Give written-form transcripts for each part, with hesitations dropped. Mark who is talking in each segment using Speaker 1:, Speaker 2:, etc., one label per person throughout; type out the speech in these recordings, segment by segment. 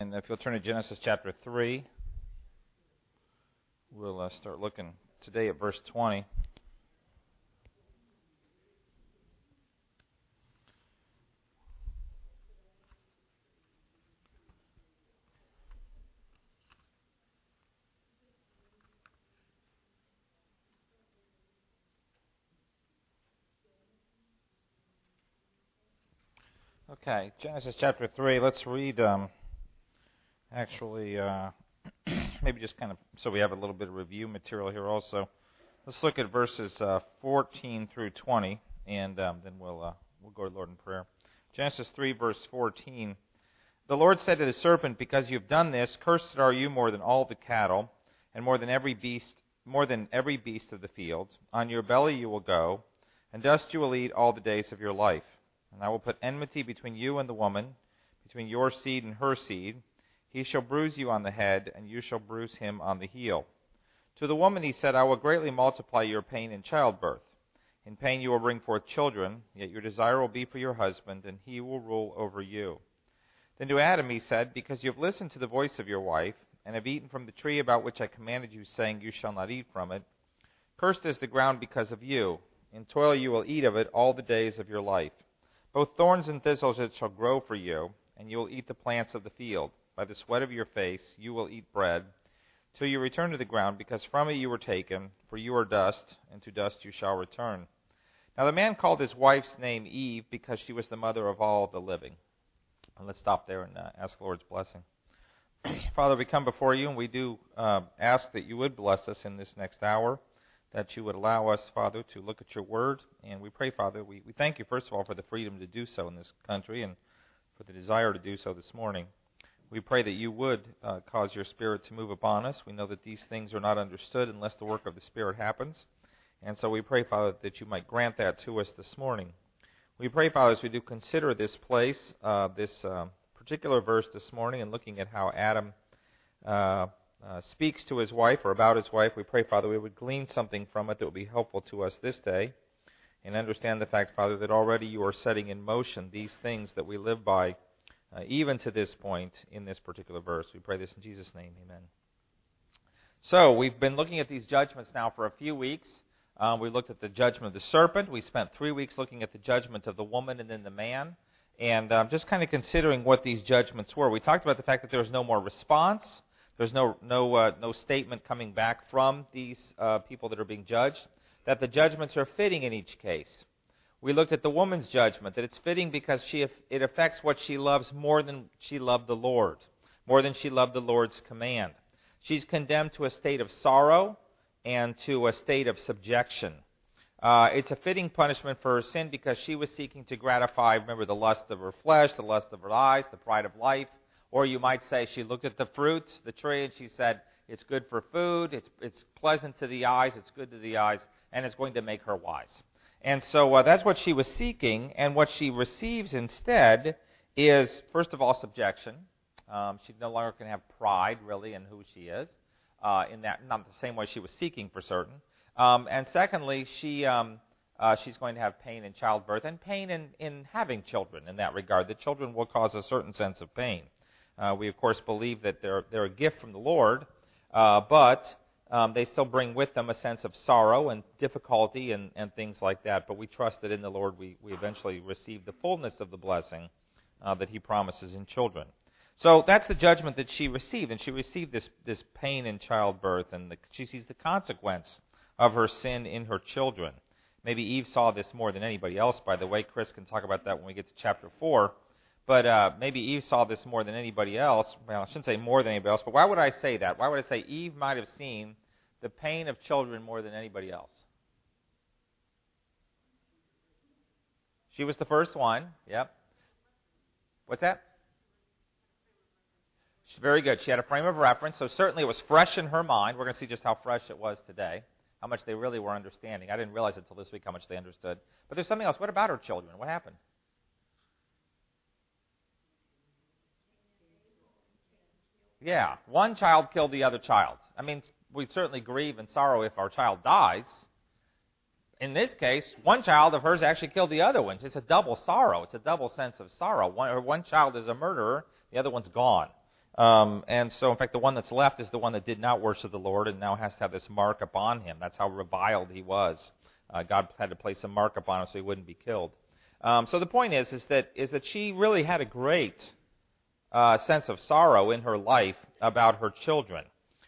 Speaker 1: And if you'll turn to Genesis chapter 3, we'll start looking today at verse 20. Okay, Genesis chapter 3, let's read, maybe just kind of, so we have a little bit of review material here also. Let's look at verses 14 through 20, and then we'll go to the Lord in prayer. Genesis 3, verse 14. The Lord said to the serpent, "Because you have done this, cursed are you more than all the cattle, and more than every beast of the field. On your belly you will go, and dust you will eat all the days of your life. And I will put enmity between you and the woman, between your seed and her seed. He shall bruise you on the head, and you shall bruise him on the heel." To the woman he said, "I will greatly multiply your pain in childbirth. In pain you will bring forth children, yet your desire will be for your husband, and he will rule over you." Then to Adam he said, "Because you have listened to the voice of your wife, and have eaten from the tree about which I commanded you, saying, 'You shall not eat from it,' cursed is the ground because of you. In toil you will eat of it all the days of your life. Both thorns and thistles it shall grow for you, and you will eat the plants of the field. By the sweat of your face you will eat bread, till you return to the ground, because from it you were taken, for you are dust, and to dust you shall return." Now the man called his wife's name Eve, because she was the mother of all the living. And let's stop there and ask the Lord's blessing. Father, we come before you, and we do ask that you would bless us in this next hour, that you would allow us, Father, to look at your word. And we pray, Father, we thank you, first of all, for the freedom to do so in this country and for the desire to do so this morning. We pray that you would cause your Spirit to move upon us. We know that these things are not understood unless the work of the Spirit happens. And so we pray, Father, that you might grant that to us this morning. We pray, Father, as we do consider this place, this particular verse this morning, and looking at how Adam speaks to his wife or about his wife, we pray, Father, we would glean something from it that would be helpful to us this day, and understand the fact, Father, that already you are setting in motion these things that we live by, even to this point in this particular verse. We pray this in Jesus' name, amen. So, we've been looking at these judgments now for a few weeks. We looked at the judgment of the serpent. We spent 3 weeks looking at the judgment of the woman and then the man, and just kind of considering what these judgments were. We talked about the fact that there was no more response. There's no statement coming back from these people that are being judged, that the judgments are fitting in each case. We looked at the woman's judgment, that it's fitting because it affects what she loves more than she loved the Lord, more than she loved the Lord's command. She's condemned to a state of sorrow and to a state of subjection. It's a fitting punishment for her sin because she was seeking to gratify, remember, the lust of her flesh, the lust of her eyes, the pride of life. Or you might say she looked at the fruit, the tree, and she said, it's good for food, it's pleasant to the eyes, it's good to the eyes, and it's going to make her wise. And so that's what she was seeking, and what she receives instead is, first of all, subjection. She no longer can have pride, really, in who she is, in that, not the same way she was seeking for certain. And secondly, she's going to have pain in childbirth, and pain in having children in that regard. The children will cause a certain sense of pain. We, of course, believe that they're a gift from the Lord, but they still bring with them a sense of sorrow and difficulty and things like that. But we trust that in the Lord we eventually receive the fullness of the blessing that he promises in children. So that's the judgment that she received, and she received this pain in childbirth, and she sees the consequence of her sin in her children. Maybe Eve saw this more than anybody else, by the way. Chris can talk about that when we get to chapter 4. But maybe Eve saw this more than anybody else. Well, I shouldn't say more than anybody else, but why would I say that? Why would I say Eve might have seen the pain of children more than anybody else? She was the first one. Yep. What's that? Very good. She had a frame of reference, so certainly it was fresh in her mind. We're going to see just how fresh it was today, how much they really were understanding. I didn't realize until this week how much they understood. But there's something else. What about her children? What happened? Yeah, one child killed the other child. I mean, we certainly grieve and sorrow if our child dies. In this case, one child of hers actually killed the other one. It's a double sorrow. It's a double sense of sorrow. One child is a murderer, the other one's gone. And so, in fact, the one that's left is the one that did not worship the Lord and now has to have this mark upon him. That's how reviled he was. God had to place a mark upon him so he wouldn't be killed. So the point is that she really had a great sense of sorrow in her life about her children,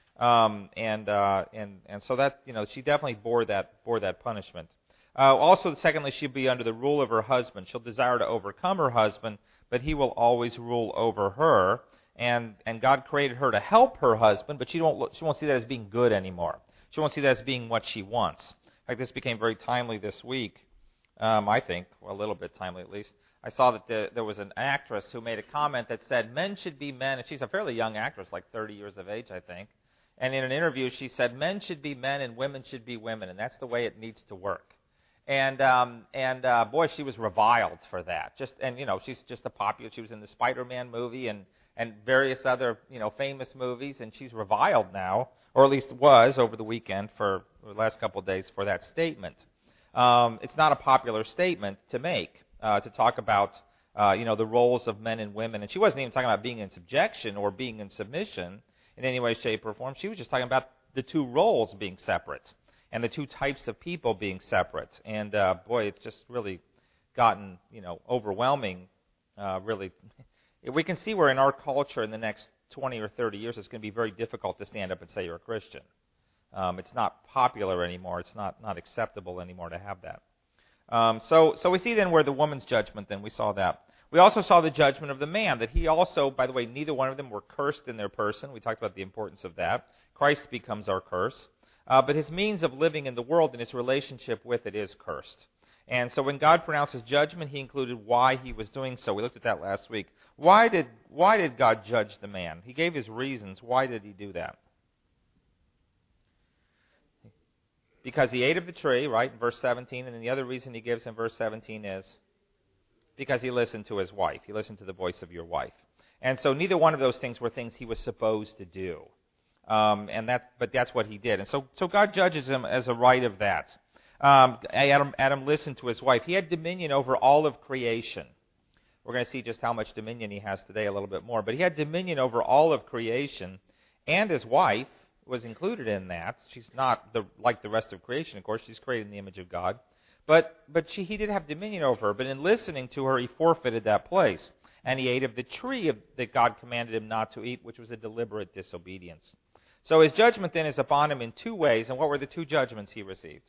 Speaker 1: and so that she definitely bore that punishment. Also, secondly, she'll be under the rule of her husband. She'll desire to overcome her husband, but he will always rule over her. And God created her to help her husband, but she won't see that as being good anymore. She won't see that as being what she wants. In fact, this became very timely this week. I think, a little bit timely at least. I saw that there was an actress who made a comment that said men should be men, and she's a fairly young actress, like 30 years of age, I think. And in an interview, she said men should be men and women should be women, and that's the way it needs to work. And boy, she was reviled for that. She's just a popular. She was in the Spider-Man movie and various other famous movies, and she's reviled now, or at least was over the weekend for the last couple of days for that statement. It's not a popular statement to make, to talk about the roles of men and women. And she wasn't even talking about being in subjection or being in submission in any way, shape, or form. She was just talking about the two roles being separate and the two types of people being separate. And boy, it's just really gotten overwhelming. Really, we can see where in our culture in the next 20 or 30 years it's going to be very difficult to stand up and say you're a Christian. It's not popular anymore. It's not acceptable anymore to have that. So we see then where the woman's judgment, then we saw that. We also saw the judgment of the man, that he also, by the way, neither one of them were cursed in their person. We talked about the importance of that. Christ becomes our curse. But his means of living in the world and his relationship with it is cursed. And so when God pronounces judgment, he included why he was doing so. We looked at that last week. Why did God judge the man? He gave his reasons. Why did he do that? Because he ate of the tree, right, in verse 17, and then the other reason he gives in verse 17 is because he listened to his wife. He listened to the voice of your wife. And so neither one of those things were things he was supposed to do. But that's what he did. And so God judges him as a right of that. Adam listened to his wife. He had dominion over all of creation. We're going to see just how much dominion he has today a little bit more. But he had dominion over all of creation, and his wife was included in that. She's not like the rest of creation, of course. She's created in the image of God. But he did have dominion over her. But in listening to her, he forfeited that place. And he ate of the tree that God commanded him not to eat, which was a deliberate disobedience. So his judgment then is upon him in two ways. And what were the two judgments he received?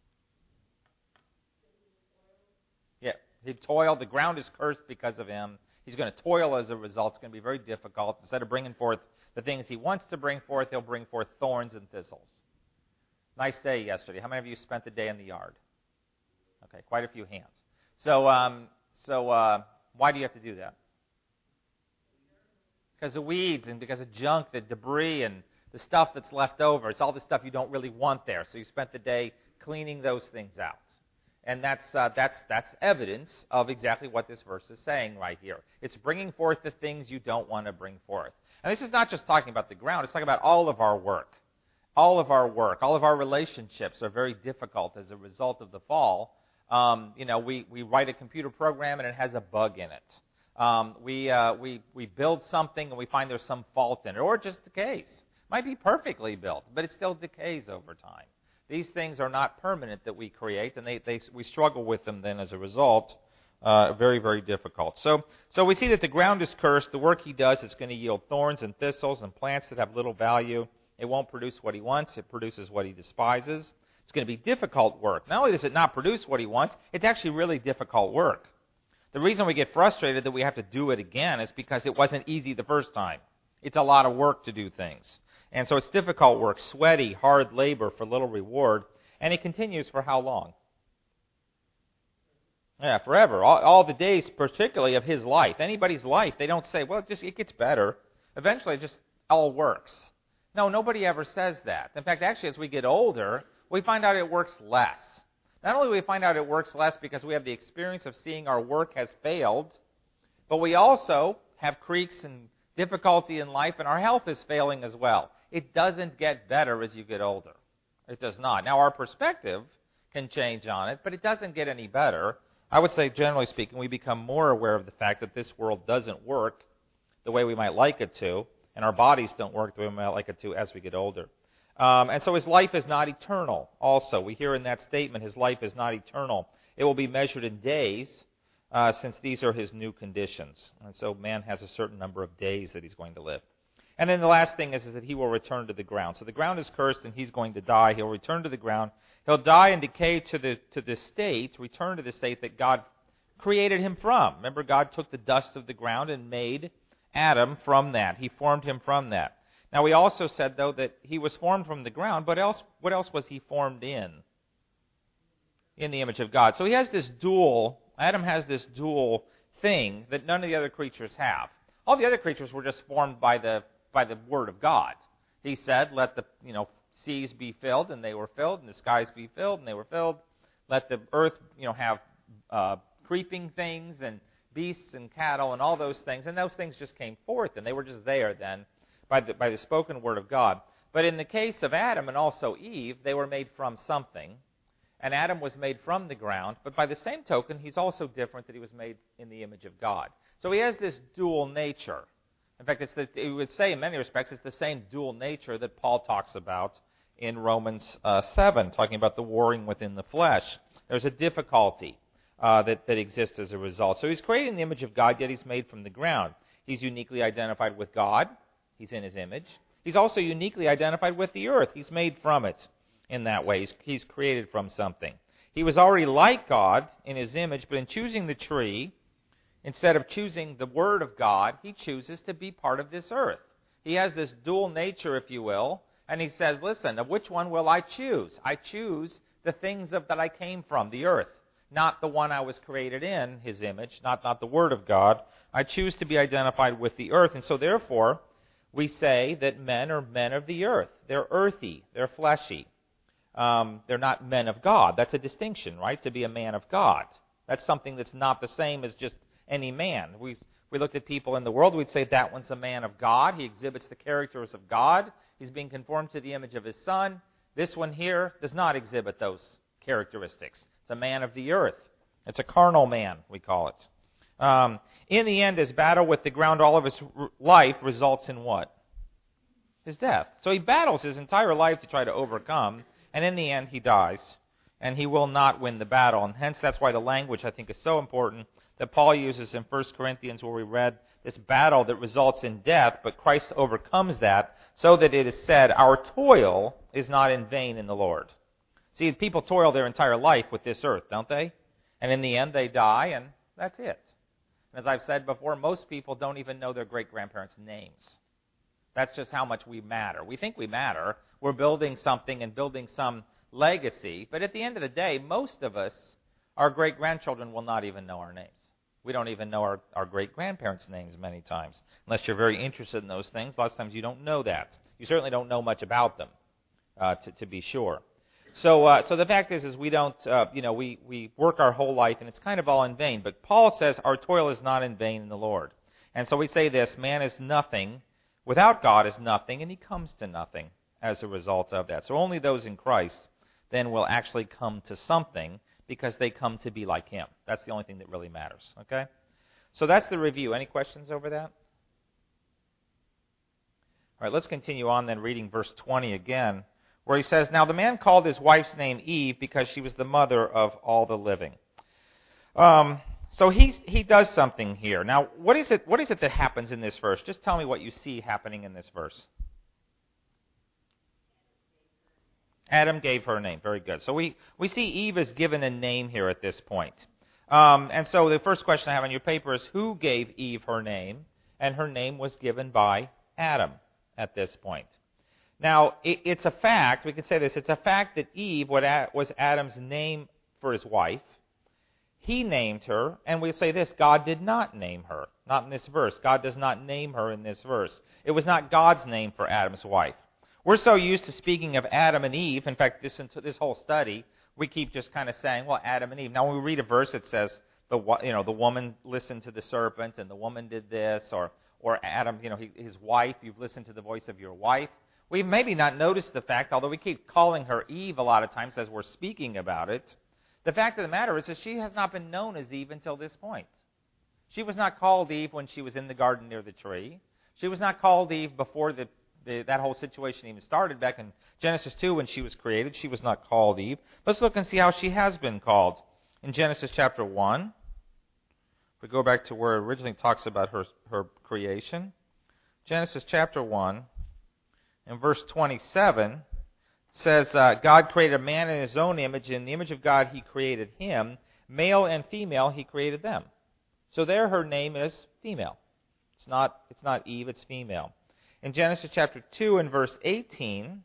Speaker 1: Yeah, he toiled. The ground is cursed because of him. He's going to toil as a result. It's going to be very difficult. Instead of bringing forth the things he wants to bring forth, he'll bring forth thorns and thistles. Nice day yesterday. How many of you spent the day in the yard? Okay, quite a few hands. So why do you have to do that? Because of weeds and because of junk, the debris and the stuff that's left over. It's all the stuff you don't really want there. So you spent the day cleaning those things out. And that's evidence of exactly what this verse is saying right here. It's bringing forth the things you don't want to bring forth. And this is not just talking about the ground. It's talking about all of our work. All of our work, all of our relationships are very difficult as a result of the fall. We write a computer program and it has a bug in it. We build something and we find there's some fault in it, or it just decays. It might be perfectly built, but it still decays over time. These things are not permanent that we create, and we struggle with them then as a result. Very, very difficult. So we see that the ground is cursed. The work he does is going to yield thorns and thistles and plants that have little value. It won't produce what he wants. It produces what he despises. It's going to be difficult work. Not only does it not produce what he wants, it's actually really difficult work. The reason we get frustrated that we have to do it again is because it wasn't easy the first time. It's a lot of work to do things. And so it's difficult work, sweaty, hard labor for little reward. And it continues for how long? Yeah, forever. All the days, particularly of his life. Anybody's life, they don't say, well, it gets better. Eventually, it just all works. No, nobody ever says that. In fact, actually, as we get older, we find out it works less. Not only do we find out it works less because we have the experience of seeing our work has failed, but we also have creaks and difficulty in life, and our health is failing as well. It doesn't get better as you get older. It does not. Now, our perspective can change on it, but it doesn't get any better. I would say, generally speaking, we become more aware of the fact that this world doesn't work the way we might like it to, And our bodies don't work the way we might like it to as we get older. And so his life is not eternal also. We hear in that statement, his life is not eternal. It will be measured in days, since these are his new conditions. And so man has a certain number of days that he's going to live. And then the last thing is that he will return to the ground. So the ground is cursed and he's going to die. He'll return to the ground. He'll die and decay to the state, return to the state that God created him from. Remember, God took the dust of the ground and made Adam from that. He formed him from that. Now, we also said, though, that he was formed from the ground, but what else was he formed in? In the image of God. So Adam has this dual thing that none of the other creatures have. All the other creatures were just formed by the Word of God. He said, let the seas be filled, and they were filled, and the skies be filled, and they were filled. Let the earth have creeping things, and beasts and cattle, and all those things. And those things just came forth, and they were just there then by the spoken Word of God. But in the case of Adam and also Eve, they were made from something. And Adam was made from the ground, but by the same token, he's also different, that he was made in the image of God. So he has this dual nature. In fact, we would say in many respects, it's the same dual nature that Paul talks about in Romans 7, talking about the warring within the flesh. There's a difficulty that exists as a result. So he's created in the image of God, yet he's made from the ground. He's uniquely identified with God. He's in his image. He's also uniquely identified with the earth. He's made from it in that way. He's created from something. He was already like God in his image, but in choosing the tree, instead of choosing the Word of God, he chooses to be part of this earth. He has this dual nature, if you will, and he says, listen, of which one will I choose? I choose the things that I came from, the earth, not the one I was created in, his image, not the Word of God. I choose to be identified with the earth, and so therefore, we say that men are men of the earth. They're earthy. They're fleshy. They're not men of God. That's a distinction, right? To be a man of God. That's something that's not the same as just any man. We looked at people in the world, we'd say that one's a man of God. He exhibits the characters of God. He's being conformed to the image of his Son. This one here does not exhibit those characteristics. It's a man of the earth. It's a carnal man, we call it. In the end, his battle with the ground all of his life results in what? His death. So he battles his entire life to try to overcome, and in the end he dies, and he will not win the battle. And hence that's why the language, I think, is so important that Paul uses in 1 Corinthians, where we read this battle that results in death, but Christ overcomes that, so that it is said, our toil is not in vain in the Lord. See, people toil their entire life with this earth, don't they? And in the end they die, and that's it. As I've said before, most people don't even know their great-grandparents' names. That's just how much we matter. We think we matter. We're building something and building some legacy. But at the end of the day, most of us, our great-grandchildren will not even know our names. We don't even know our great-grandparents' names many times. Unless you're very interested in those things, lots of times you don't know that. You certainly don't know much about them, to be sure. So the fact is we don't, we work our whole life, and it's kind of all in vain. But Paul says our toil is not in vain in the Lord. And so we say this, man is nothing, without God is nothing, and he comes to nothing as a result of that. So only those in Christ then will actually come to something, because they come to be like him. That's the only thing that really matters, okay? So that's the review. Any questions over that? All right, let's continue on then, reading verse 20 again, where he says, now the man called his wife's name Eve because she was the mother of all the living. So he does something here. Now, what is it that happens in this verse? Just tell me what you see happening in this verse. Adam gave her a name. Very good. So we see Eve is given a name here at this point. And so the first question I have on your paper is, who gave Eve her name? And her name was given by Adam at this point. Now, it's a fact, we can say this, it's a fact that Eve was Adam's name for his wife. He named her, and we say this, God did not name her. Not in this verse. God does not name her in this verse. It was not God's name for Adam's wife. We're so used to speaking of Adam and Eve, in fact, this whole study, we keep just kind of saying, well, Adam and Eve. Now, when we read a verse that says, the woman listened to the serpent, and the woman did this, or Adam, his wife, you've listened to the voice of your wife. We've maybe not noticed the fact, although we keep calling her Eve a lot of times as we're speaking about it, the fact of the matter is that she has not been known as Eve until this point. She was not called Eve when she was in the garden near the tree. She was not called Eve before that whole situation even started back in Genesis 2 when she was created. She was not called Eve. Let's look and see how she has been called. In Genesis chapter 1, if we go back to where it originally talks about her creation, Genesis chapter 1 and verse 27 says, God created a man in his own image. In the image of God he created him. Male and female he created them. So there her name is female. It's not Eve, it's female. In Genesis chapter 2 and verse 18,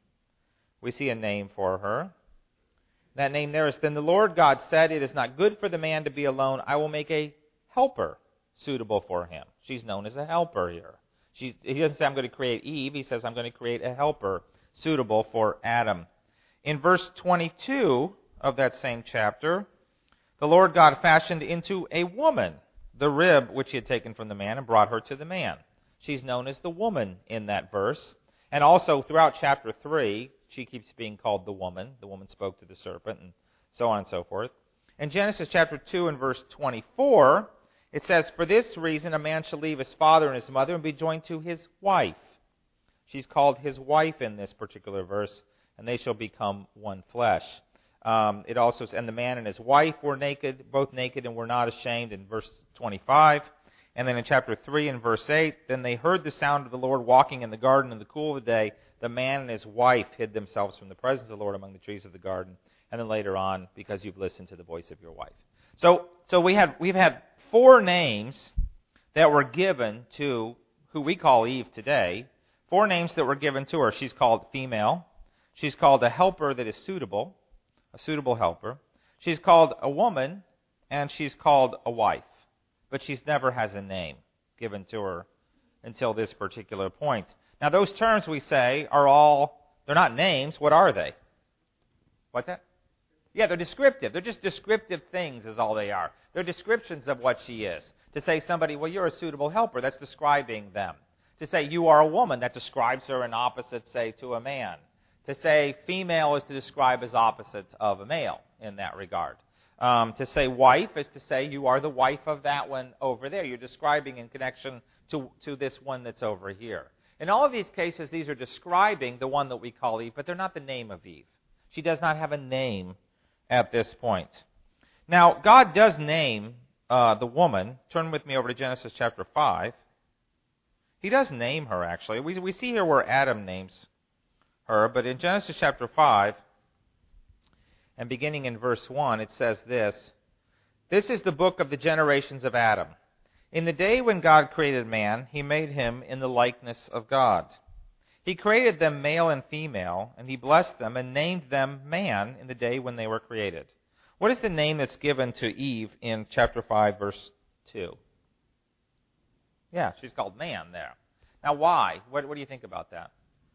Speaker 1: we see a name for her. That name there is, Then the Lord God said, It is not good for the man to be alone. I will make a helper suitable for him. She's known as a helper here. He doesn't say, I'm going to create Eve. He says, I'm going to create a helper suitable for Adam. In verse 22 of that same chapter, the Lord God fashioned into a woman the rib which he had taken from the man and brought her to the man. She's known as the woman in that verse. And also throughout chapter 3, she keeps being called the woman. The woman spoke to the serpent and so on and so forth. In Genesis chapter 2 and verse 24, it says, For this reason a man shall leave his father and his mother and be joined to his wife. She's called his wife in this particular verse, and they shall become one flesh. It also says, And the man and his wife were naked, both naked and were not ashamed, in verse 25. And then in chapter 3 and verse 8, Then they heard the sound of the Lord walking in the garden in the cool of the day. The man and his wife hid themselves from the presence of the Lord among the trees of the garden. And then later on, because you've listened to the voice of your wife. So we've had 4 names that were given to who we call Eve today. 4 names that were given to her. She's called female. She's called a helper that is suitable, a suitable helper. She's called a woman, and she's called a wife. But she never has a name given to her until this particular point. Now, those terms we say they're not names. What are they? What's that? Yeah, they're descriptive. They're just descriptive things is all they are. They're descriptions of what she is. To say somebody, well, you're a suitable helper, that's describing them. To say you are a woman, that describes her in opposite, say, to a man. To say female is to describe as opposites of a male in that regard. To say wife is to say you are the wife of that one over there. You're describing in connection to this one that's over here. In all of these cases, these are describing the one that we call Eve, but they're not the name of Eve. She does not have a name at this point. Now, God does name the woman. Turn with me over to Genesis chapter 5. He does name her, actually. We see here where Adam names her, but in Genesis chapter 5, and beginning in verse 1, it says this, This is the book of the generations of Adam. In the day when God created man, he made him in the likeness of God. He created them male and female, and he blessed them and named them man in the day when they were created. What is the name that's given to Eve in chapter 5, verse 2? Yeah, she's called man there. Now why? What do you think about that?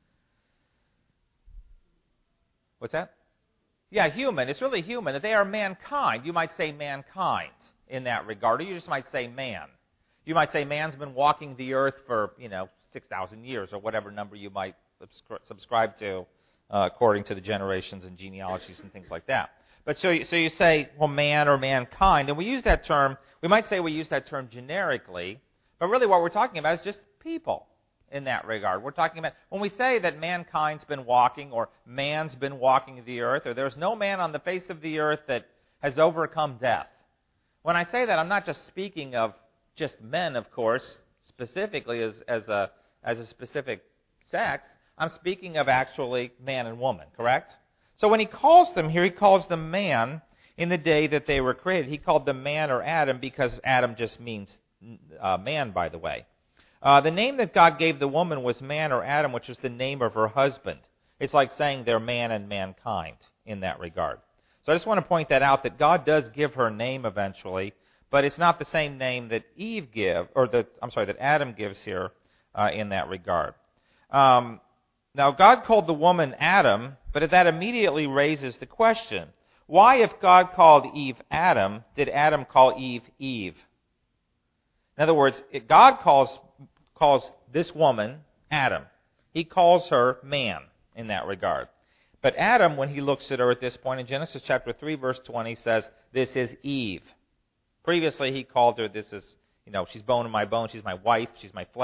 Speaker 1: What's that? Yeah, human. It's really human. That they are mankind. You might say mankind in that regard, or you just might say man. You might say man's been walking the earth for, 6,000 years, or whatever number you might subscribe to, according to the generations and genealogies and things like that. But so you say, well, man or mankind, and we use that term, we might say we use that term generically, but really what we're talking about is just people in that regard. We're talking about, when we say that mankind's been walking, or man's been walking the earth, or there's no man on the face of the earth that has overcome death. When I say that, I'm not just speaking of just men, of course, specifically as a specific sex. I'm speaking of actually man and woman, correct? So when he calls them here, he calls them man in the day that they were created. He called them man or Adam because Adam just means man, by the way. The name that God gave the woman was man or Adam, which is the name of her husband. It's like saying they're man and mankind in that regard. So I just want to point that out, that God does give her name eventually, but it's not the same name that that Adam gives here in that regard. Now, God called the woman Adam, but that immediately raises the question, why, if God called Eve Adam, did Adam call Eve Eve? In other words, God calls this woman Adam. He calls her man in that regard. But Adam, when he looks at her at this point in Genesis chapter 3, verse 20, says, this is Eve. Previously, he called her, she's bone of my bone, she's my wife, she's my flesh.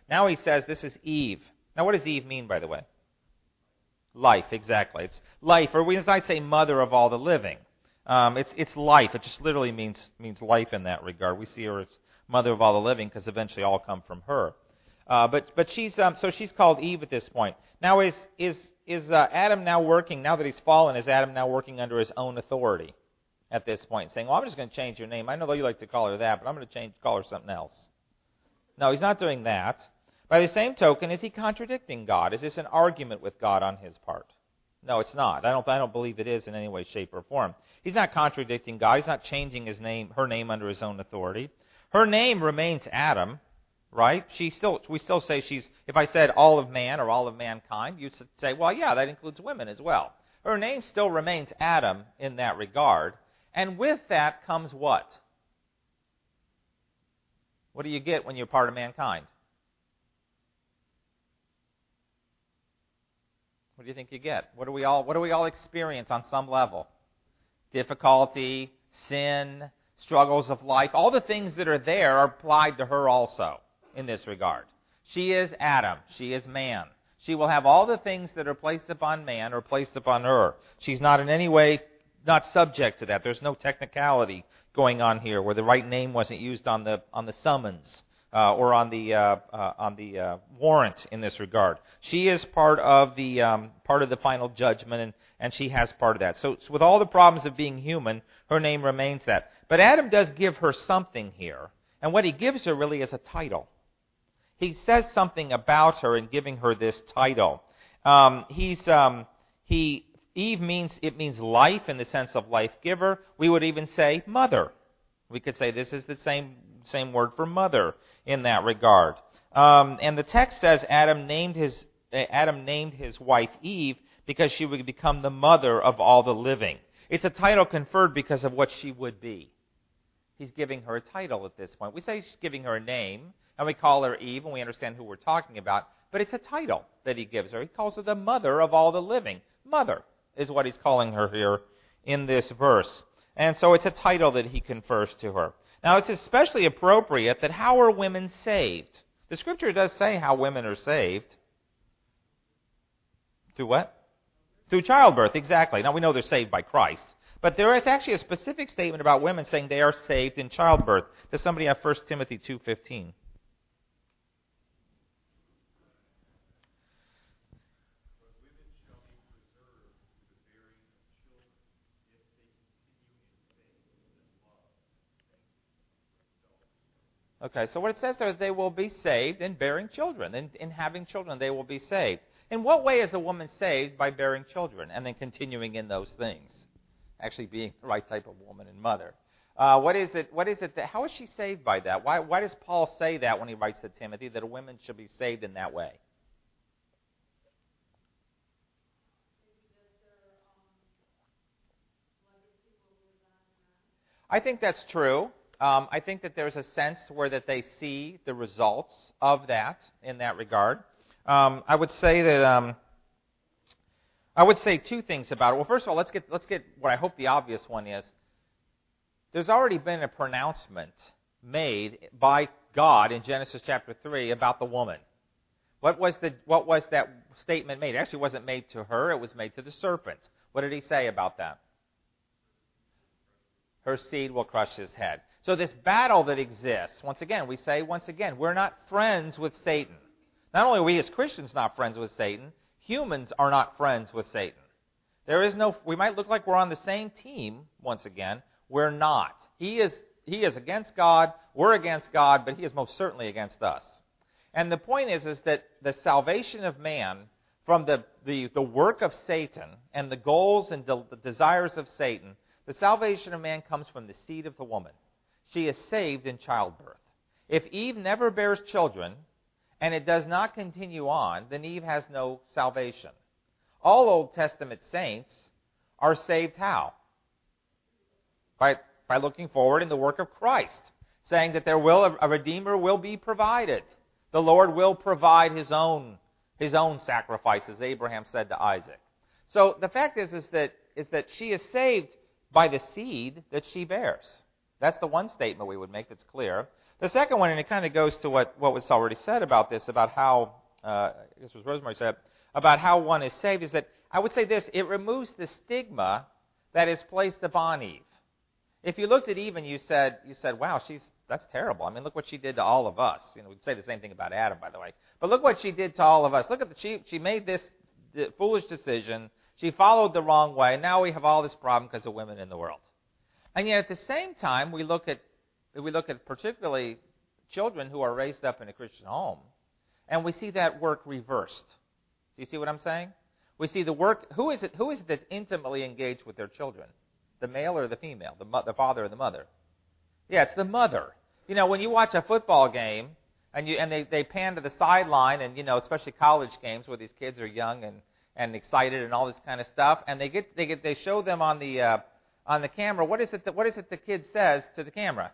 Speaker 1: Now he says this is Eve. Now what does Eve mean, by the way? Life, exactly. It's life, or when I say mother of all the living. It's life. It just literally means life in that regard. We see her as mother of all the living because eventually all come from her. But she's so she's called Eve at this point. Now is Adam now working, now that he's fallen, is Adam now working under his own authority at this point, saying, well, I'm just going to change your name. I know you like to call her that, but I'm going to call her something else. No, he's not doing that. By the same token, is he contradicting God? Is this an argument with God on his part? No, it's not. I don't believe it is in any way, shape, or form. He's not contradicting God. He's not changing her name under his own authority. Her name remains Adam, right? We still say she's, if I said all of man or all of mankind, you'd say, well, yeah, that includes women as well. Her name still remains Adam in that regard. And with that comes what? What do you get when you're part of mankind? What do you think you get? What do we all experience on some level? Difficulty, sin, struggles of life. All the things that are there are applied to her also in this regard. She is Adam. She is man. She will have all the things that are placed upon man or placed upon her. She's not in any way not subject to that. There's no technicality going on here where the right name wasn't used on the summons or on the warrant in this regard. She is part of the final judgment, and she has part of that. So with all the problems of being human, her name remains that. But Adam does give her something here, and what he gives her really is a title. He says something about her in giving her this title. Eve means life in the sense of life giver. We would even say mother. We could say this is the same word for mother in that regard. And the text says Adam named his wife Eve because she would become the mother of all the living. It's a title conferred because of what she would be. He's giving her a title at this point. We say he's giving her a name, and we call her Eve, and we understand who we're talking about. But it's a title that he gives her. He calls her the mother of all the living. Mother is what he's calling her here in this verse. And so it's a title that he confers to her. Now, it's especially appropriate that how are women saved? The Scripture does say how women are saved. Through what? Through childbirth, exactly. Now, we know they're saved by Christ. But there is actually a specific statement about women saying they are saved in childbirth. Does somebody have 1 Timothy 2:15? Okay, so what it says there is they will be saved in bearing children. In having children, they will be saved. In what way is a woman saved? By bearing children and then continuing in those things? Actually being the right type of woman and mother. What is it that, how is she saved by that? Why does Paul say that when he writes to Timothy, that a woman should be saved in that way? I think that's true. I think that there's a sense where that they see the results of that in that regard. I would say that I would say two things about it. Well, first of all, let's get what I hope the obvious one is. There's already been a pronouncement made by God in Genesis chapter 3 about the woman. What was that statement made? It actually wasn't made to her, it was made to the serpent. What did he say about that? Her seed will crush his head. So this battle that exists, once again, we're not friends with Satan. Not only are we as Christians not friends with Satan, humans are not friends with Satan. We might look like we're on the same team, once again. We're not. He is against God, we're against God, but he is most certainly against us. And the point is that the salvation of man from the work of Satan and the goals and the desires of Satan, the salvation of man comes from the seed of the woman. She is saved in childbirth. If Eve never bears children, and it does not continue on, then Eve has no salvation. All Old Testament saints are saved how? By looking forward in the work of Christ, saying that a Redeemer will be provided. The Lord will provide His own sacrifice, as Abraham said to Isaac. So the fact is that she is saved by the seed that she bears. That's the one statement we would make that's clear. The second one, and it kind of goes to what was already said about this, about how, I guess it was Rosemary said, about how one is saved, is that I would say this, it removes the stigma that is placed upon Eve. If you looked at Eve and you said, wow, that's terrible. I mean, look what she did to all of us. We'd say the same thing about Adam, by the way. But look what she did to all of us. Look at she made this foolish decision. She followed the wrong way. Now we have all this problem because of women in the world. And yet at the same time, we look at particularly children who are raised up in a Christian home, and we see that work reversed. Do you see what I'm saying? We see the work. Who is it that's intimately engaged with their children? The male or the female? The father or the mother? Yeah, it's the mother. When you watch a football game and they pan to the sideline, and especially college games where these kids are young and excited and all this kind of stuff, and they show them on the camera. What is it the kid says to the camera?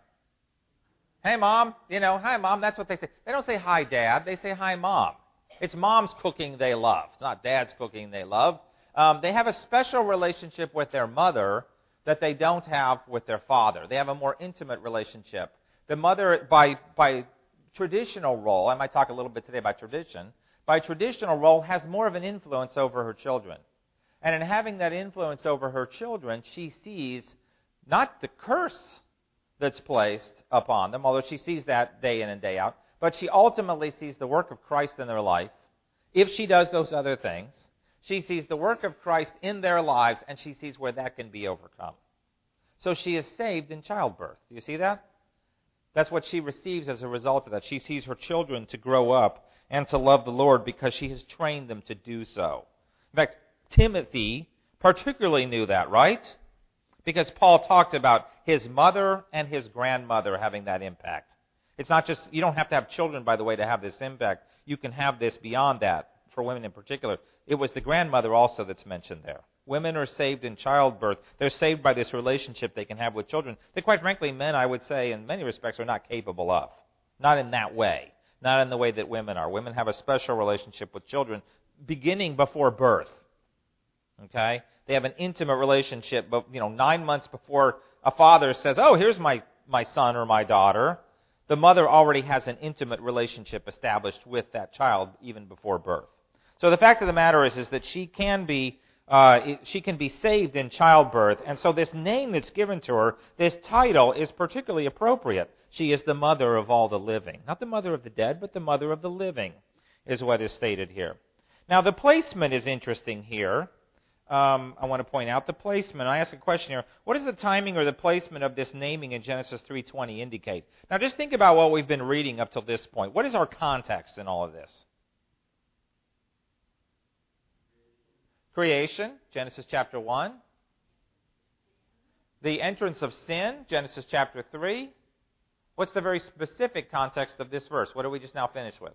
Speaker 1: Hey, Mom. Hi, Mom. That's what they say. They don't say, hi, Dad. They say, hi, Mom. It's Mom's cooking they love. It's not Dad's cooking they love. They have a special relationship with their mother that they don't have with their father. They have a more intimate relationship. The mother, by traditional role, I might talk a little bit today about tradition, by traditional role has more of an influence over her children. And in having that influence over her children, she sees not the curse that's placed upon them, although she sees that day in and day out, but she ultimately sees the work of Christ in their life. If she does those other things, she sees the work of Christ in their lives, and she sees where that can be overcome. So she is saved in childbirth. Do you see that? That's what she receives as a result of that. She sees her children to grow up and to love the Lord because she has trained them to do so. In fact, Timothy particularly knew that, right? Because Paul talked about his mother and his grandmother having that impact. It's not just, you don't have to have children, by the way, to have this impact. You can have this beyond that, for women in particular. It was the grandmother also that's mentioned there. Women are saved in childbirth. They're saved by this relationship they can have with children that, quite frankly, men, I would say, in many respects, are not capable of. Not in that way. Not in the way that women are. Women have a special relationship with children beginning before birth. Okay? They have an intimate relationship, but 9 months before a father says, oh, here's my son or my daughter, the mother already has an intimate relationship established with that child even before birth. So the fact of the matter is that she can be saved in childbirth, and so this name that's given to her, this title, is particularly appropriate. She is the mother of all the living. Not the mother of the dead, but the mother of the living, is what is stated here. Now the placement is interesting here. I want to point out the placement. I ask a question here. What does the timing or the placement of this naming in Genesis 3:20 indicate? Now just think about what we've been reading up till this point. What is our context in all of this? Creation, Genesis chapter 1. The entrance of sin, Genesis chapter 3. What's the very specific context of this verse? What did we just now finish with?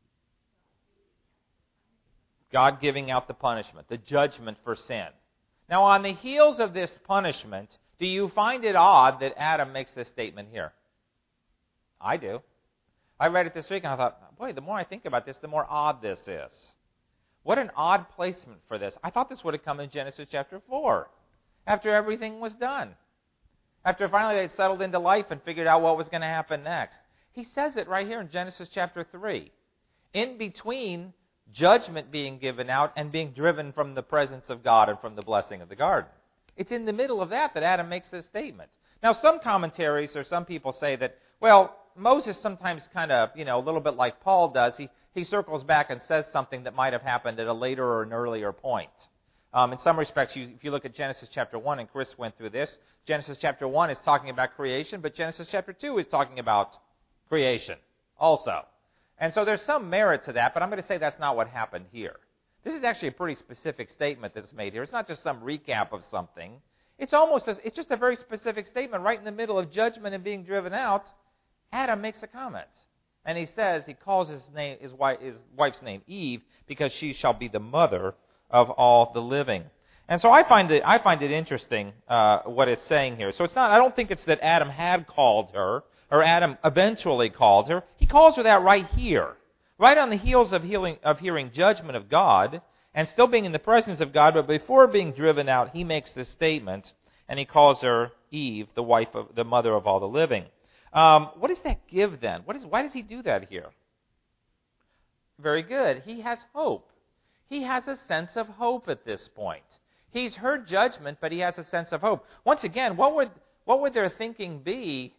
Speaker 1: God giving out the punishment, the judgment for sin. Now, on the heels of this punishment, do you find it odd that Adam makes this statement here? I do. I read it this week and I thought, boy, the more I think about this, the more odd this is. What an odd placement for this. I thought this would have come in Genesis chapter 4, after everything was done. After finally they'd settled into life and figured out what was going to happen next. He says it right here in Genesis chapter 3. In between judgment being given out and being driven from the presence of God and from the blessing of the garden. It's in the middle of that Adam makes this statement. Now, some commentaries or some people say that, well, Moses sometimes kind of, a little bit like Paul does, he circles back and says something that might have happened at a later or an earlier point. In some respects, if you look at Genesis chapter 1, and Chris went through this, Genesis chapter 1 is talking about creation, but Genesis chapter 2 is talking about creation also. And so there's some merit to that, but I'm going to say that's not what happened here. This is actually a pretty specific statement that's made here. It's not just some recap of something. It's just a very specific statement right in the middle of judgment and being driven out. Adam makes a comment. And he says, he calls his wife's name Eve because she shall be the mother of all the living. And so I find it interesting what it's saying here. So I don't think it's that Adam had called her, or Adam eventually called her. He calls her that right here. Right on the heels of hearing judgment of God, and still being in the presence of God, but before being driven out, he makes this statement, and he calls her Eve, the mother of all the living. What does that give then? Why does he do that here? Very good. He has hope. He has a sense of hope at this point. He's heard judgment, but he has a sense of hope. Once again, what would their thinking be?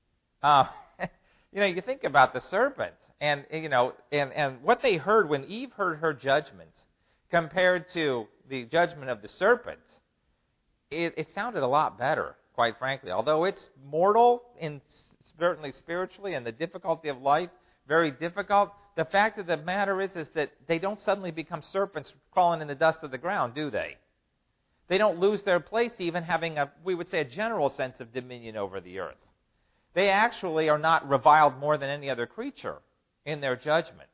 Speaker 1: You think about the serpent, and what they heard when Eve heard her judgment compared to the judgment of the serpent. It sounded a lot better, quite frankly. Although it's mortal, certainly spiritually, and the difficulty of life, very difficult. The fact of the matter is that they don't suddenly become serpents crawling in the dust of the ground, do they? They don't lose their place even having we would say, a general sense of dominion over the earth. They actually are not reviled more than any other creature in their judgment.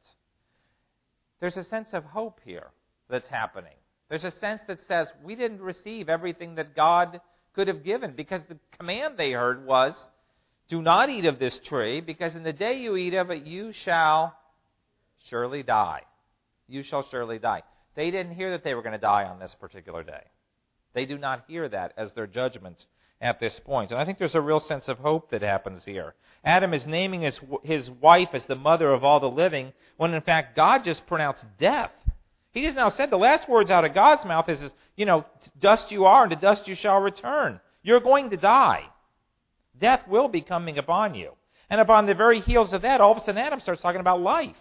Speaker 1: There's a sense of hope here that's happening. There's a sense that says we didn't receive everything that God could have given, because the command they heard was, do not eat of this tree, because in the day you eat of it, you shall surely die. You shall surely die. They didn't hear that they were going to die on this particular day. They do not hear that as their judgment at this point. And I think there's a real sense of hope that happens here. Adam is naming his wife as the mother of all the living, when in fact God just pronounced death. He just now said the last words out of God's mouth is, dust you are and to dust you shall return. You're going to die. Death will be coming upon you. And upon the very heels of that, all of a sudden Adam starts talking about life.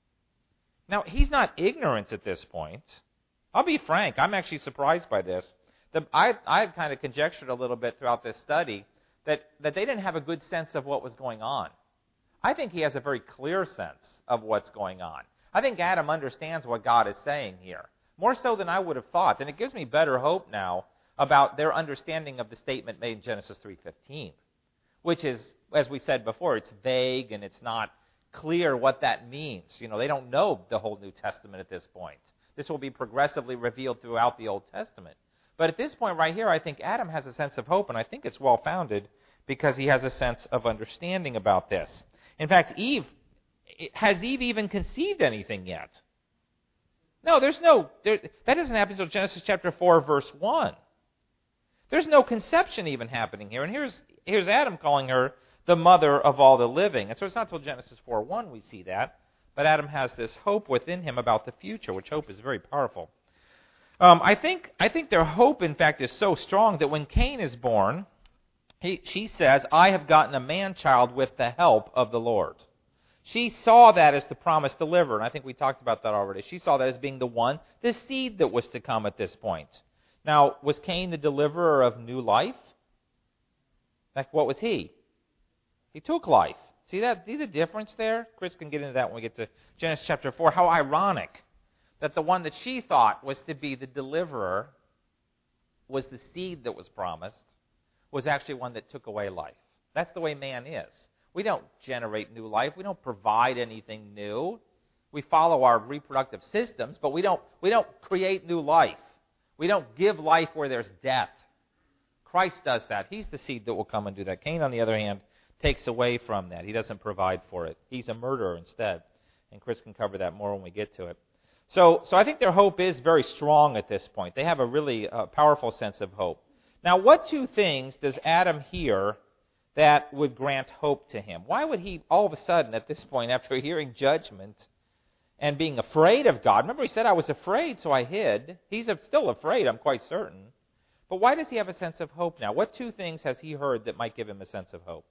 Speaker 1: Now, he's not ignorant at this point. I'll be frank, I'm actually surprised by this. I kind of conjectured a little bit throughout this study that they didn't have a good sense of what was going on. I think he has a very clear sense of what's going on. I think Adam understands what God is saying here, more so than I would have thought. And it gives me better hope now about their understanding of the statement made in Genesis 3:15, which is, as we said before, it's vague and it's not clear what that means. They don't know the whole New Testament at this point. This will be progressively revealed throughout the Old Testament. But at this point right here, I think Adam has a sense of hope, and I think it's well-founded because he has a sense of understanding about this. In fact, has Eve even conceived anything yet? No, that doesn't happen until Genesis chapter 4, verse 1. There's no conception even happening here. And here's Adam calling her the mother of all the living. And so it's not until Genesis 4:1 we see that. But Adam has this hope within him about the future, which hope is very powerful. I think their hope, in fact, is so strong that when Cain is born, she says, I have gotten a man-child with the help of the Lord. She saw that as the promised deliverer, and I think we talked about that already. She saw that as being the seed that was to come at this point. Now, was Cain the deliverer of new life? In fact, what was he? He took life. See the difference there? Chris can get into that when we get to Genesis chapter 4. How ironic that the one that she thought was to be the deliverer, was the seed that was promised, was actually one that took away life. That's the way man is. We don't generate new life. We don't provide anything new. We follow our reproductive systems, but we don't create new life. We don't give life where there's death. Christ does that. He's the seed that will come and do that. Cain, on the other hand, takes away from that. He doesn't provide for it. He's a murderer instead. And Chris can cover that more when we get to it. So I think their hope is very strong at this point. They have a really powerful sense of hope. Now, what two things does Adam hear that would grant hope to him? Why would he all of a sudden, at this point, after hearing judgment and being afraid of God? Remember, he said, I was afraid, so I hid. He's still afraid, I'm quite certain. But why does he have a sense of hope now? What two things has he heard that might give him a sense of hope?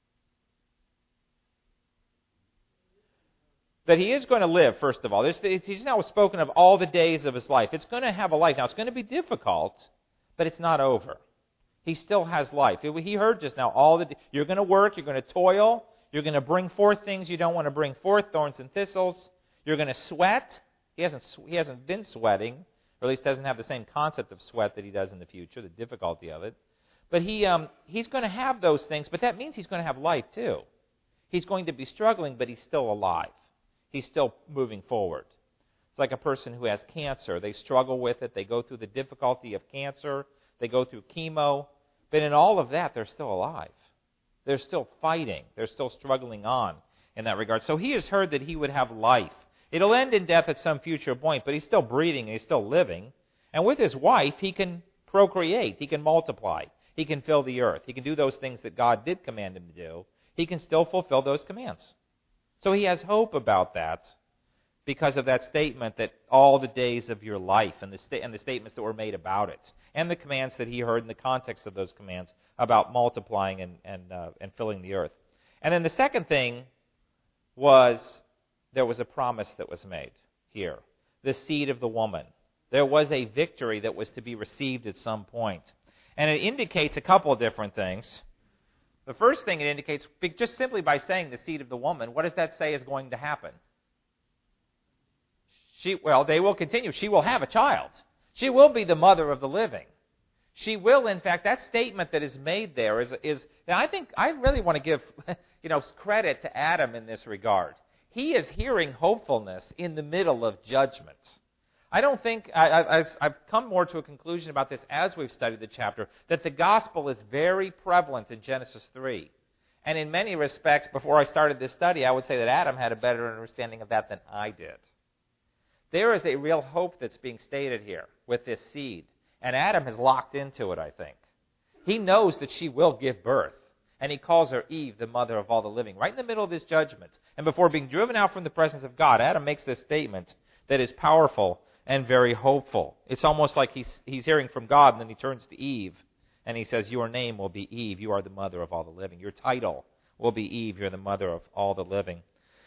Speaker 1: That he is going to live, first of all. He's now spoken of all the days of his life. It's going to have a life. Now, it's going to be difficult, but it's not over. He still has life. He heard just now you're going to work, you're going to toil, you're going to bring forth things you don't want to bring forth, thorns and thistles. You're going to sweat. He hasn't been sweating, or at least doesn't have the same concept of sweat that he does in the future, the difficulty of it. But he's going to have those things, but that means he's going to have life too. He's going to be struggling, but he's still alive. He's still moving forward. It's like a person who has cancer. They struggle with it. They go through the difficulty of cancer. They go through chemo. But in all of that, they're still alive. They're still fighting. They're still struggling on in that regard. So he has heard that he would have life. It'll end in death at some future point, but he's still breathing and he's still living. And with his wife, he can procreate. He can multiply. He can fill the earth. He can do those things that God did command him to do. he can still fulfill those commands. So he has hope about that because of that statement that all the days of your life and the statements that were made about it and the commands that he heard in the context of those commands about multiplying and filling the earth. And then the second thing was there was a promise that was made here. The seed of the woman. There was a victory that was to be received at some point. And it indicates a couple of different things. The first thing it indicates, just simply by saying the seed of the woman, what does that say is going to happen? They will continue. She will have a child. She will be the mother of the living. She will, in fact, that statement that is made there is now I think I really want to give credit to Adam in this regard. He is hearing hopefulness in the middle of judgment. I don't think, I've come more to a conclusion about this as we've studied the chapter, that the gospel is very prevalent in Genesis 3. And in many respects, before I started this study, I would say that Adam had a better understanding of that than I did. There is a real hope that's being stated here with this seed. And Adam has locked into it, I think. He knows that she will give birth. And he calls her Eve, the mother of all the living, right in the middle of this judgment. And before being driven out from the presence of God, Adam makes this statement that is powerful and very hopeful. It's almost like he's hearing from God, and then he turns to Eve, and he says, your name will be Eve. You are the mother of all the living. Your title will be Eve. You're the mother of all the living.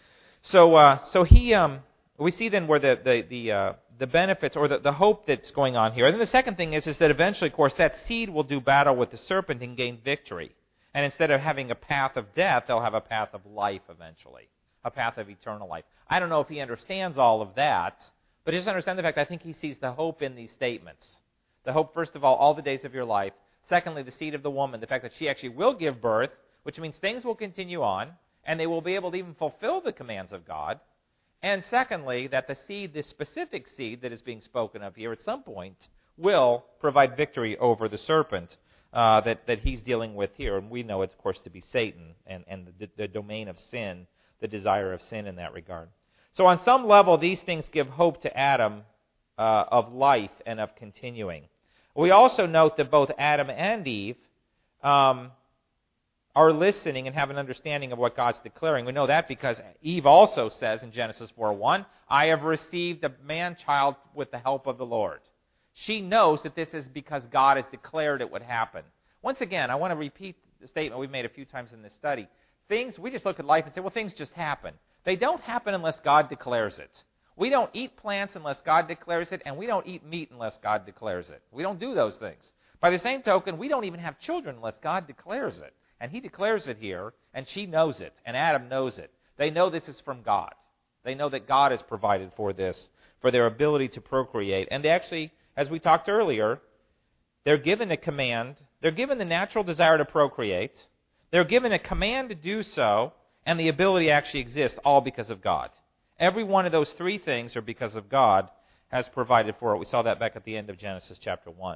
Speaker 1: So we see then where the benefits or the hope that's going on here. And then the second thing is that eventually, of course, that seed will do battle with the serpent and gain victory. And instead of having a path of death, they'll have a path of life eventually, a path of eternal life. I don't know if he understands all of that, but just understand the fact I think he sees the hope in these statements. The hope, first of all the days of your life. Secondly, the seed of the woman, the fact that she actually will give birth, which means things will continue on, and they will be able to even fulfill the commands of God. And secondly, that the seed, this specific seed that is being spoken of here at some point, will provide victory over the serpent that he's dealing with here. And we know it, of course, to be Satan and the domain of sin, the desire of sin in that regard. So on some level, these things give hope to Adam of life and of continuing. We also note that both Adam and Eve are listening and have an understanding of what God's declaring. We know that because Eve also says in Genesis 4:1, I have received a man-child with the help of the Lord. She knows that this is because God has declared it would happen. Once again, I want to repeat the statement we've made a few times in this study. We just look at life and say, well, things just happen. They don't happen unless God declares it. We don't eat plants unless God declares it, and we don't eat meat unless God declares it. We don't do those things. By the same token, we don't even have children unless God declares it. And he declares it here, and she knows it, and Adam knows it. They know this is from God. They know that God has provided for this, for their ability to procreate. And they actually, as we talked earlier, they're given a command. They're given the natural desire to procreate. They're given a command to do so, and the ability actually exists all because of God. Every one of those three things are because of God has provided for it. We saw that back at the end of Genesis chapter 1.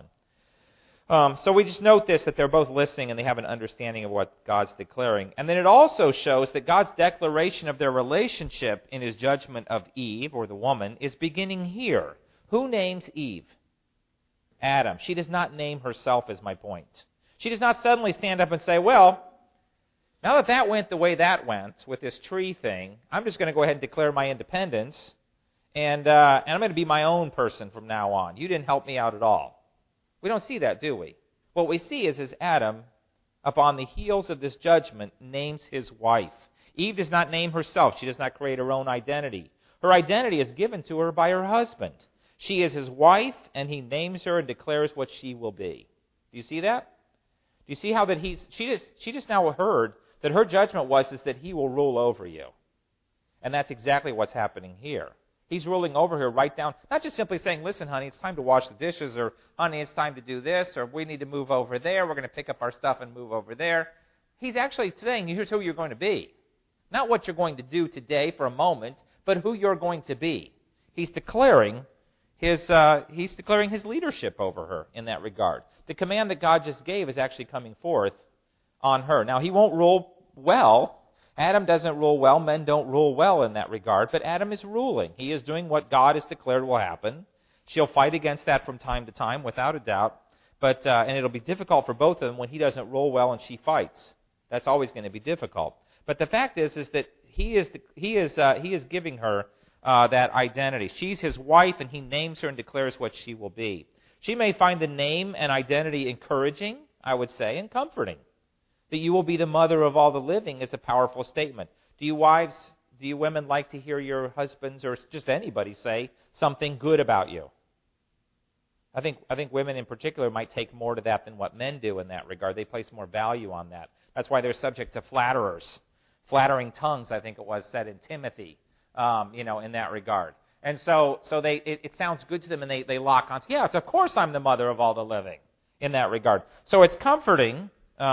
Speaker 1: So we just note this, that they're both listening and they have an understanding of what God's declaring. And then it also shows that God's declaration of their relationship in his judgment of Eve, or the woman, is beginning here. Who names Eve? Adam. She does not name herself, is my point. She does not suddenly stand up and say, well, now that went the way that went with this tree thing, I'm just going to go ahead and declare my independence, and I'm going to be my own person from now on. You didn't help me out at all. We don't see that, do we? What we see is Adam, upon the heels of this judgment, names his wife. Eve does not name herself. She does not create her own identity. Her identity is given to her by her husband. She is his wife, and he names her and declares what she will be. Do you see that? Do you see how that she just now heard that her judgment was that he will rule over you. And that's exactly what's happening here. He's ruling over her right down, not just simply saying, listen, honey, it's time to wash the dishes, or honey, it's time to do this, or we need to move over there, we're going to pick up our stuff and move over there. He's actually saying, here's who you're going to be. Not what you're going to do today for a moment, but who you're going to be. He's declaring his leadership over her in that regard. The command that God just gave is actually coming forth on her. Now, he won't rule well. Adam doesn't rule well. Men don't rule well in that regard. But Adam is ruling. He is doing what God has declared will happen. She'll fight against that from time to time, without a doubt. And it'll be difficult for both of them when he doesn't rule well and she fights. That's always going to be difficult. But the fact is that he is giving her that identity. She's his wife, and he names her and declares what she will be. She may find the name and identity encouraging, I would say, and comforting. That you will be the mother of all the living is a powerful statement. Do you women like to hear your husbands or just anybody say something good about you? I think women in particular might take more to that than what men do in that regard. They place more value on that. That's why they're subject to flatterers. Flattering tongues, I think it was said in Timothy, in that regard. And so it sounds good to them, and they lock on. Yes, of course I'm the mother of all the living in that regard. So it's comforting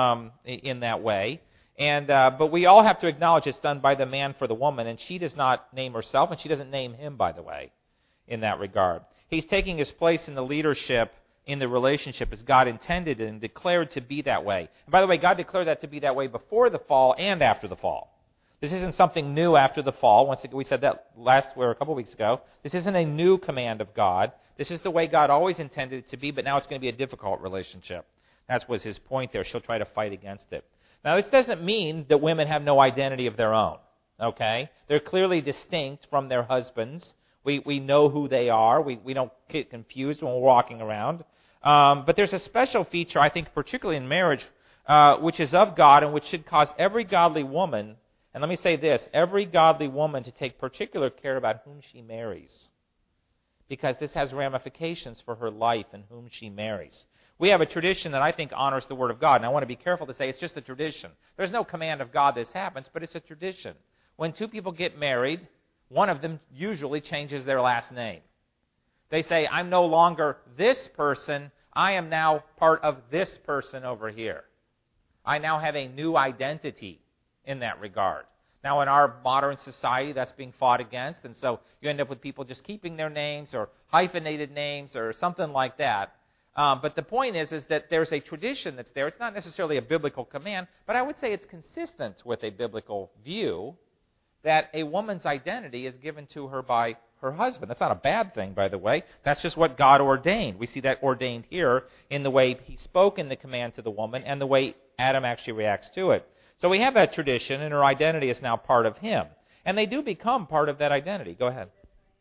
Speaker 1: in that way. But we all have to acknowledge it's done by the man for the woman, and she does not name herself, and she doesn't name him, by the way, in that regard. He's taking his place in the leadership in the relationship as God intended and declared to be that way. And by the way, God declared that to be that way before the fall and after the fall. This isn't something new after the fall. Once again, we said that a couple weeks ago. This isn't a new command of God. This is the way God always intended it to be, but now it's going to be a difficult relationship. That was his point there. She'll try to fight against it. Now, this doesn't mean that women have no identity of their own. Okay? They're clearly distinct from their husbands. We know who they are. We don't get confused when we're walking around. But there's a special feature, I think, particularly in marriage, which is of God and which should cause every godly woman, and let me say this, every godly woman to take particular care about whom she marries. Because this has ramifications for her life and whom she marries. We have a tradition that I think honors the Word of God, and I want to be careful to say it's just a tradition. There's no command of God this happens, but it's a tradition. When two people get married, one of them usually changes their last name. They say, I'm no longer this person, I am now part of this person over here. I now have a new identity in that regard. Now, in our modern society, that's being fought against, and so you end up with people just keeping their names or hyphenated names or something like that. But the point is that there's a tradition that's there. It's not necessarily a biblical command, but I would say it's consistent with a biblical view that a woman's identity is given to her by her husband. That's not a bad thing, by the way. That's just what God ordained. We see that ordained here in the way he spoke in the command to the woman and the way Adam actually reacts to it. So we have that tradition, and her identity is now part of him. And they do become part of that identity. Go ahead.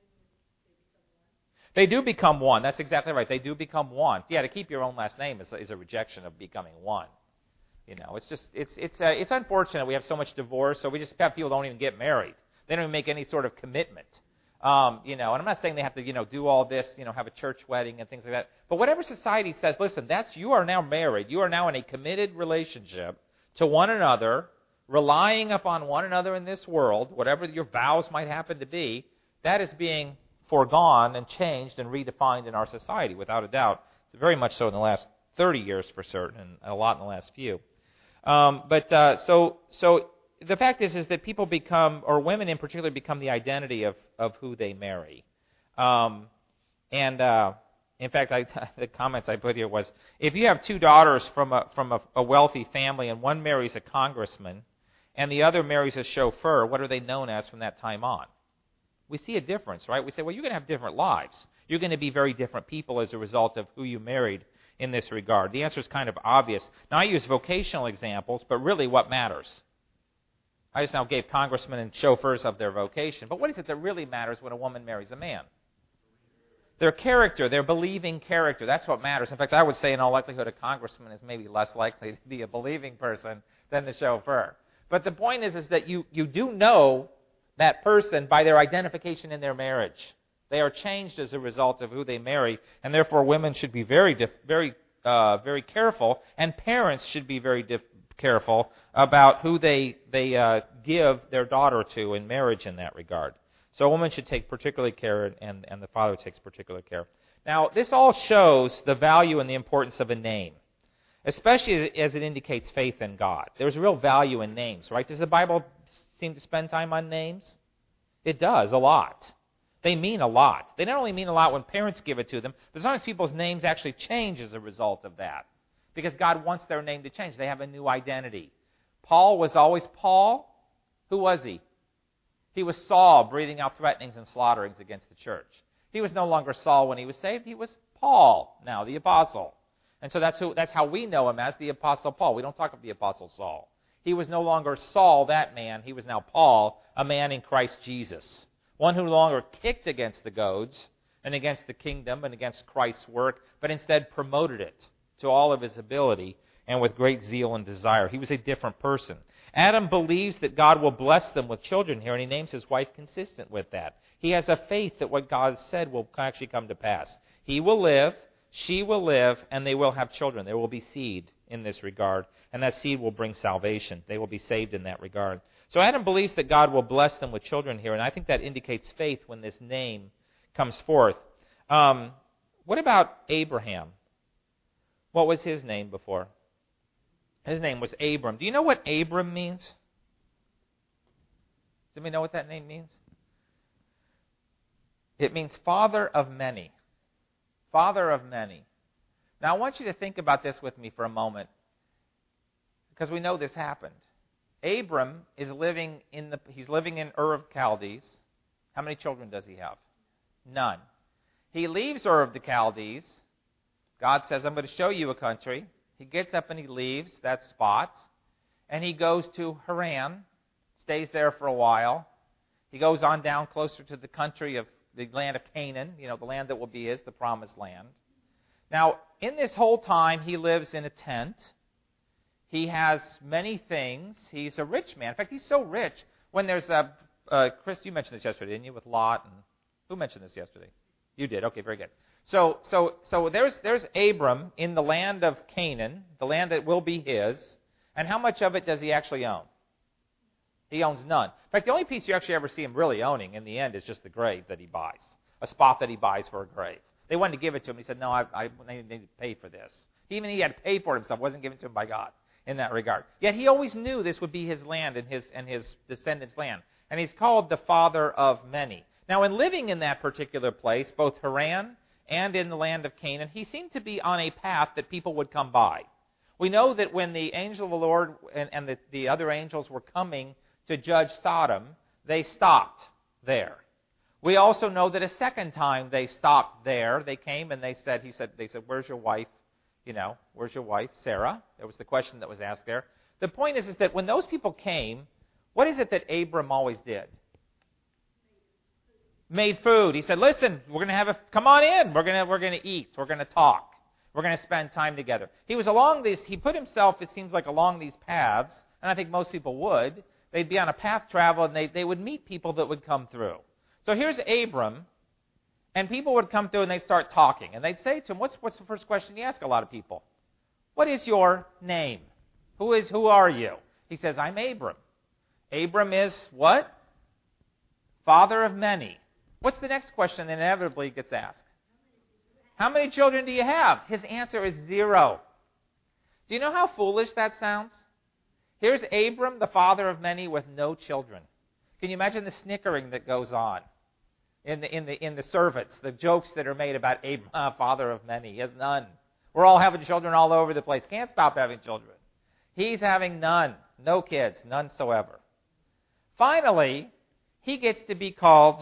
Speaker 1: They do become one. That's exactly right. They do become one. Yeah, to keep your own last name is a rejection of becoming one. It's unfortunate we have so much divorce, so we just have people don't even get married. They don't even make any sort of commitment. And I'm not saying they have to, do all this, have a church wedding and things like that. But whatever society says, listen, you are now married. You are now in a committed relationship to one another, relying upon one another in this world, whatever your vows might happen to be, that is being foregone and changed and redefined in our society, without a doubt. Very much so in the last 30 years for certain, and a lot in the last few. So the fact is that people become, or women in particular, become the identity of who they marry. In fact, the comments I put here was, if you have two daughters from a wealthy family and one marries a congressman and the other marries a chauffeur, what are they known as from that time on? We see a difference, right? We say, well, you're going to have different lives. You're going to be very different people as a result of who you married in this regard. The answer is kind of obvious. Now, I use vocational examples, but really what matters? I just now gave congressmen and chauffeurs of their vocation. But what is it that really matters when a woman marries a man? Their character, their believing character. That's what matters. In fact, I would say in all likelihood a congressman is maybe less likely to be a believing person than the chauffeur. But the point is that you do know that person by their identification in their marriage. They are changed as a result of who they marry, and therefore women should be very careful, and parents should be very careful about who they give their daughter to in marriage in that regard. So a woman should take particular care, and the father takes particular care. Now, this all shows the value and the importance of a name, especially as it indicates faith in God. There's real value in names, right? Does the Bible seem to spend time on names? It does, a lot. They mean a lot. They not only mean a lot when parents give it to them, but sometimes people's names actually change as a result of that. Because God wants their name to change. They have a new identity. Paul was always Paul. Who was he? He was Saul, breathing out threatenings and slaughterings against the church. He was no longer Saul when he was saved. He was Paul, now the apostle. And so that's how we know him as the Apostle Paul. We don't talk of the Apostle Saul. He was no longer Saul, that man. He was now Paul, a man in Christ Jesus. One who no longer kicked against the goads and against the kingdom and against Christ's work, but instead promoted it to all of his ability and with great zeal and desire. He was a different person. Adam believes that God will bless them with children here, and he names his wife consistent with that. He has a faith that what God said will actually come to pass. He will live, she will live, and they will have children. There will be seed in this regard, and that seed will bring salvation. They will be saved in that regard. So Adam believes that God will bless them with children here, and I think that indicates faith when this name comes forth. What about Abraham? What was his name before? His name was Abram. Do you know what Abram means? Does anybody know what that name means? It means father of many. Father of many. Now I want you to think about this with me for a moment, because we know this happened. Abram is living in Ur of Chaldees. How many children does he have? None. He leaves Ur of the Chaldees. God says, I'm going to show you a country. He gets up and he leaves that spot, and he goes to Haran, stays there for a while. He goes on down closer to the country of the land of Canaan, the land that will be his, the promised land. Now, in this whole time, he lives in a tent. He has many things. He's a rich man. In fact, he's so rich. When there's Chris, you mentioned this yesterday, didn't you, with Lot? And who mentioned this yesterday? You did. Okay, very good. So there's Abram in the land of Canaan, the land that will be his. And how much of it does he actually own? He owns none. In fact, the only piece you actually ever see him really owning in the end is just the grave that he buys, a spot that he buys for a grave. They wanted to give it to him. He said, no, I need to pay for this. Even he had to pay for it himself. It wasn't given to him by God in that regard. Yet he always knew this would be his land and his descendants' land. And he's called the father of many. Now, in living in that particular place, both Haran and in the land of Canaan, he seemed to be on a path that people would come by. We know that when the angel of the Lord and the other angels were coming to judge Sodom, they stopped there. We also know that a second time they stopped there. They came and they said, where's your wife? Where's your wife, Sarah? That was the question that was asked there. The point is that when those people came, what is it that Abram always did? Made food. He said, listen, we're going to come on in. We're going to eat. We're going to talk. We're going to spend time together. He put himself, it seems like, along these paths, and I think most people would. They'd be on a path travel, and they would meet people that would come through. So here's Abram, and people would come through, and they'd start talking. And they'd say to him, what's the first question you ask a lot of people? What is your name? Who are you? He says, I'm Abram. Abram is what? Father of many. What's the next question that inevitably gets asked? How many children do you have? His answer is 0. Do you know how foolish that sounds? Here's Abram, the father of many, with no children. Can you imagine the snickering that goes on in the servants, the jokes that are made about Abram, father of many? He has none. We're all having children all over the place. Can't stop having children. He's having none. No kids, none soever. Finally, he gets to be called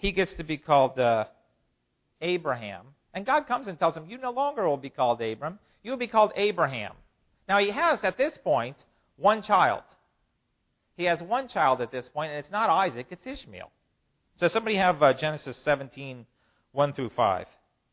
Speaker 1: Abraham. And God comes and tells him, you no longer will be called Abram. You will be called Abraham. Now he has, at this point, one child. He has one child at this point, and it's not Isaac, it's Ishmael. So somebody have Genesis 17, 1 through 5.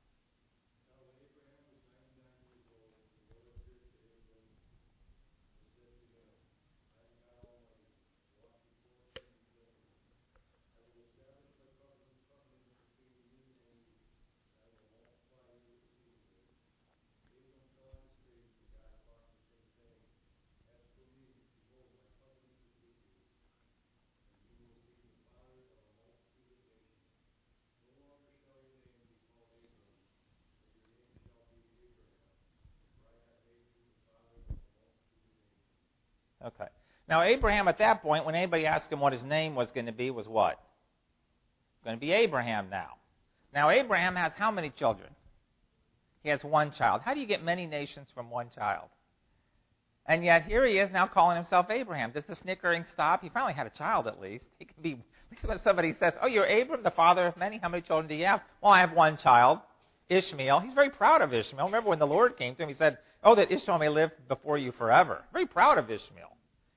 Speaker 1: Okay. Now, Abraham at that point, when anybody asked him what his name was going to be, was what? Going to be Abraham now. Now, Abraham has how many children? He has one child. How do you get many nations from one child? And yet, here he is now calling himself Abraham. Does the snickering stop? He finally had a child, at least. He can be, at least when somebody says, oh, you're Abram, the father of many. How many children do you have? Well, I have one child, Ishmael. He's very proud of Ishmael. Remember when the Lord came to him, he said, oh, that Ishmael may live before you forever. Very proud of Ishmael.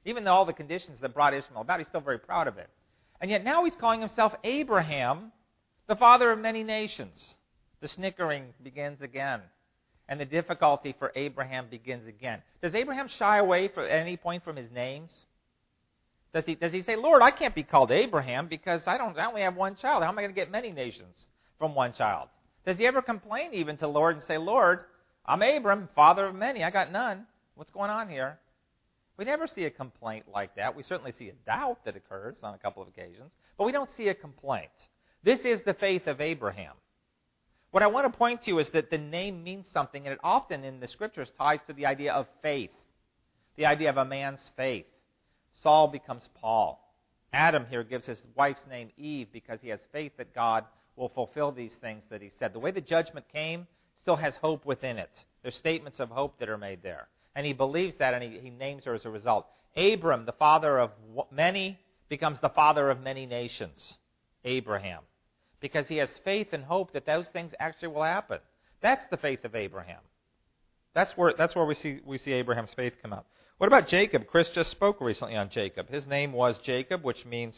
Speaker 1: Even though all the conditions that brought Ishmael about, he's still very proud of it. And yet now he's calling himself Abraham, the father of many nations. The snickering begins again. And the difficulty for Abraham begins again. Does Abraham shy away at any point from his names? Does he say, Lord, I can't be called Abraham because I only have one child. How am I going to get many nations from one child? Does he ever complain even to the Lord and say, Lord, I'm Abram, father of many. I got none. What's going on here? We never see a complaint like that. We certainly see a doubt that occurs on a couple of occasions, but we don't see a complaint. This is the faith of Abraham. What I want to point to is that the name means something, and it often in the Scriptures ties to the idea of faith, the idea of a man's faith. Saul becomes Paul. Adam here gives his wife's name Eve because he has faith that God will fulfill these things that he said. The way the judgment came still has hope within it. There's statements of hope that are made there. And he believes that, and he names her as a result. Abram, the father of many, becomes the father of many nations. Abraham. Because he has faith and hope that those things actually will happen. That's the faith of Abraham. That's where we see Abraham's faith come out. What about Jacob? Chris just spoke recently on Jacob. His name was Jacob, which means,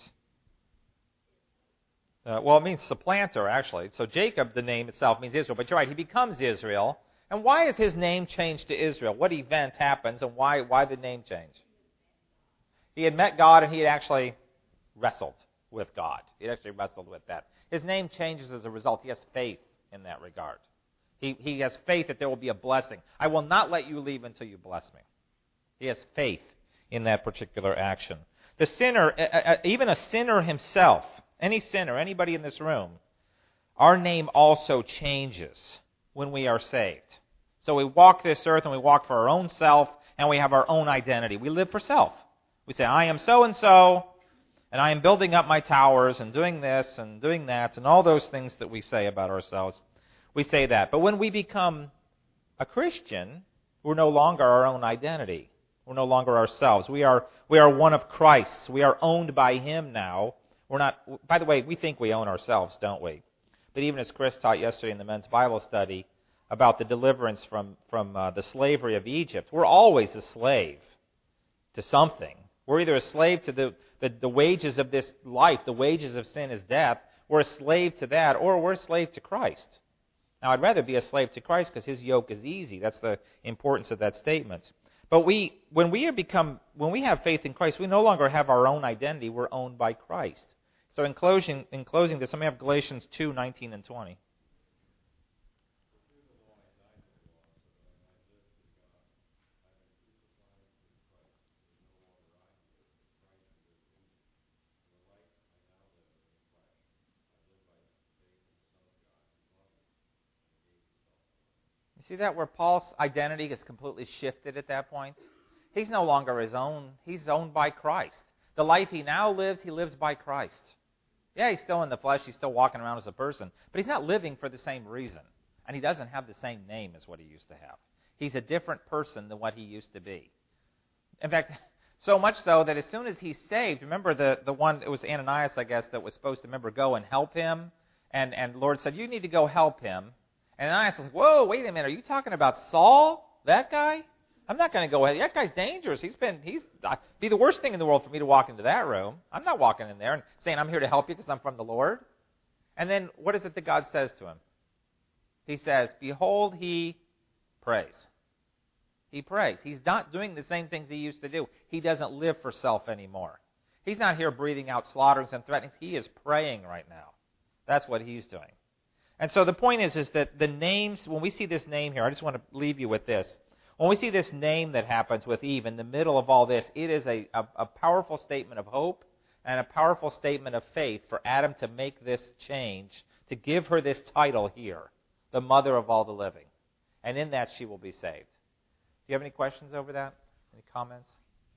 Speaker 1: it means supplanter, actually. So Jacob, the name itself, means Israel. But you're right, he becomes Israel. And why is his name changed to Israel? What event happens, and why the name change? He had met God, and he had actually wrestled with God. He actually wrestled with that. His name changes as a result. He has faith in that regard. He has faith that there will be a blessing. I will not let you leave until you bless me. He has faith in that particular action. The sinner, even a sinner himself, any sinner, anybody in this room, our name also changes when we are saved. So we walk this earth and we walk for our own self and we have our own identity. We live for self. We say, I am so-and-so, and I am building up my towers and doing this and doing that and all those things that we say about ourselves. We say that. But when we become a Christian, we're no longer our own identity. We're no longer ourselves. We are one of Christ's. We are owned by Him now. We're not. By the way, we think we own ourselves, don't we? But even as Chris taught yesterday in the men's Bible study about the deliverance from the slavery of Egypt, we're always a slave to something. We're either a slave to the wages of this life, the wages of sin is death. We're a slave to that, or we're a slave to Christ. Now, I'd rather be a slave to Christ because His yoke is easy. That's the importance of that statement. But when we have faith in Christ, we no longer have our own identity. We're owned by Christ. So in closing this, let me have Galatians 2:19 and 20. See that where Paul's identity is completely shifted at that point? He's no longer his own. He's owned by Christ. The life he now lives, he lives by Christ. Yeah, he's still in the flesh. He's still walking around as a person. But he's not living for the same reason. And he doesn't have the same name as what he used to have. He's a different person than what he used to be. In fact, so much so that as soon as he's saved, remember the one, it was Ananias, I guess, that was supposed to, go and help him. And the Lord said, you need to go help him. And Ananias was like, whoa, wait a minute, are you talking about Saul? That guy? I'm not going to go ahead. That guy's dangerous. He'd be the worst thing in the world for me to walk into that room. I'm not walking in there and saying, I'm here to help you because I'm from the Lord. And then what is it that God says to him? He says, behold, he prays. He prays. He's not doing the same things he used to do. He doesn't live for self anymore. He's not here breathing out slaughterings and threatenings. He is praying right now. That's what he's doing. And so the point is that the names, when we see this name here, I just want to leave you with this. When we see this name that happens with Eve in the middle of all this, it is a powerful statement of hope and a powerful statement of faith for Adam to make this change, to give her this title here, the mother of all the living. And in that she will be saved. Do you have any questions over that? Any comments?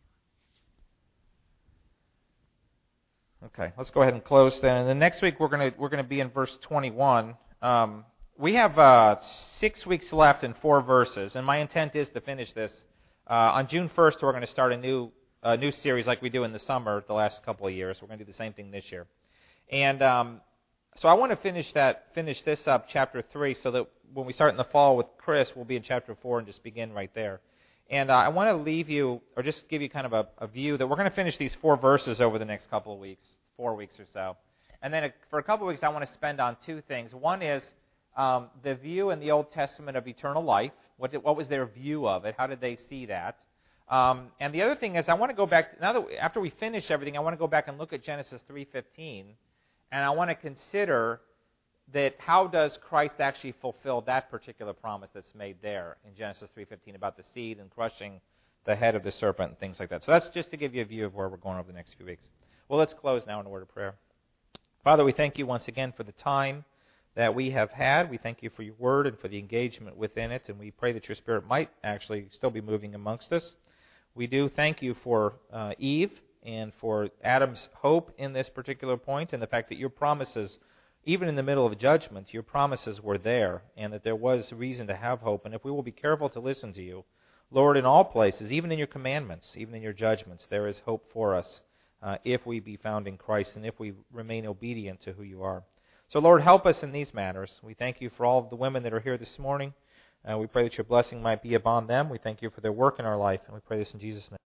Speaker 1: Okay, let's go ahead and close then. And then next week we're going to be in verse 21. We have 6 weeks left in 4 verses, and my intent is to finish this. On June 1st, we're going to start a new series like we do in the summer the last couple of years. We're going to do the same thing this year. And so I want to finish this up, chapter 3, so that when we start in the fall with Chris, we'll be in chapter 4 and just begin right there. And I want to leave you, or just give you kind of a view that we're going to finish these 4 verses over the next couple of weeks, 4 weeks or so. And then for a couple of weeks, I want to spend on 2 things. One is the view in the Old Testament of eternal life. What was their view of it? How did they see that? And the other thing is, I want to go back, after we finish everything, I want to go back and look at Genesis 3:15, and I want to consider that how does Christ actually fulfill that particular promise that's made there in Genesis 3:15 about the seed and crushing the head of the serpent and things like that. So that's just to give you a view of where we're going over the next few weeks. Well, let's close now in a word of prayer. Father, we thank you once again for the time that we have had. We thank you for your word and for the engagement within it, and we pray that your Spirit might actually still be moving amongst us. We do thank you for Eve and for Adam's hope in this particular point, and the fact that your promises, even in the middle of judgment, your promises were there, and that there was reason to have hope. And if we will be careful to listen to you, Lord, in all places, even in your commandments, even in your judgments, there is hope for us if we be found in Christ and if we remain obedient to who you are. So, Lord, help us in these matters. We thank you for all of the women that are here this morning. We pray that your blessing might be upon them. We thank you for their work in our life, and we pray this in Jesus' name.